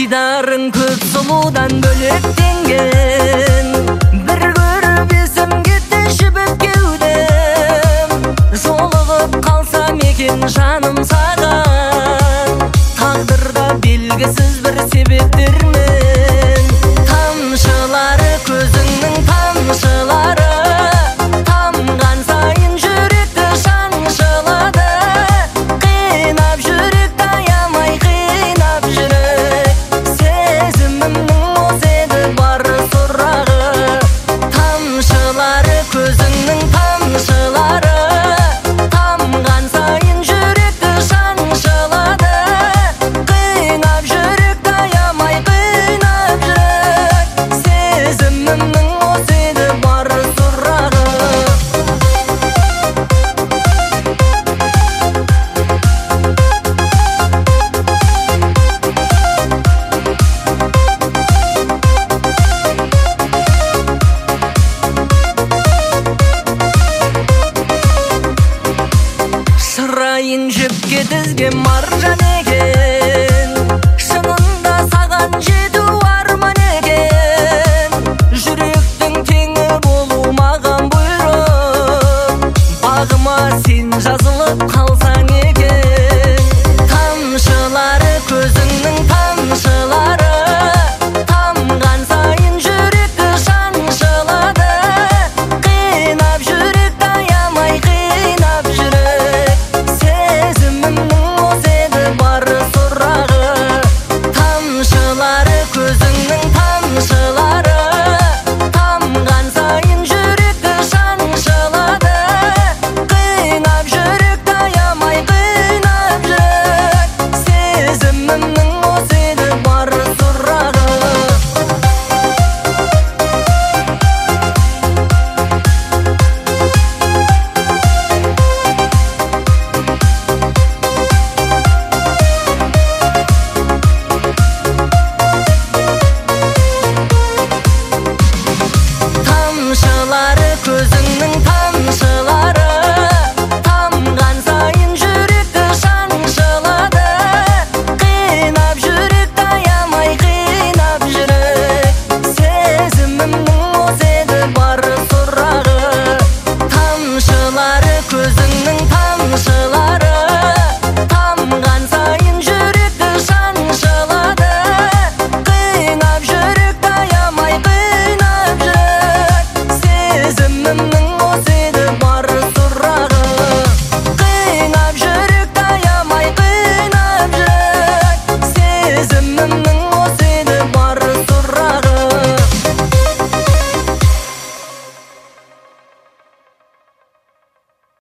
айдарың көз сұлудан бөлектенген. Бір көріп есім кетті жібіп кеудем, жолығып қалсам екен жаным саған, тағдырда белгісіз бір себептермен. Тамшылары көзіңнің тамшылары, тамған сайын жүректі шаншылады. Қинап жүректі аямай қинап жүрек, сезімімнің осы еді бар сұрағы. Тамшылары көзіңнің тамшылары, тамған сайын жүректі шаншылады. Қинап жүректі аямай қинап жүрек, сезімімнің осы еді бар сұрағы. Шырайың жіпке тізген маржан екен, шынында саған жету арман екен. Жүректің теңі болу маған бұйрық, бағыма сен жазылып қалсаң екен.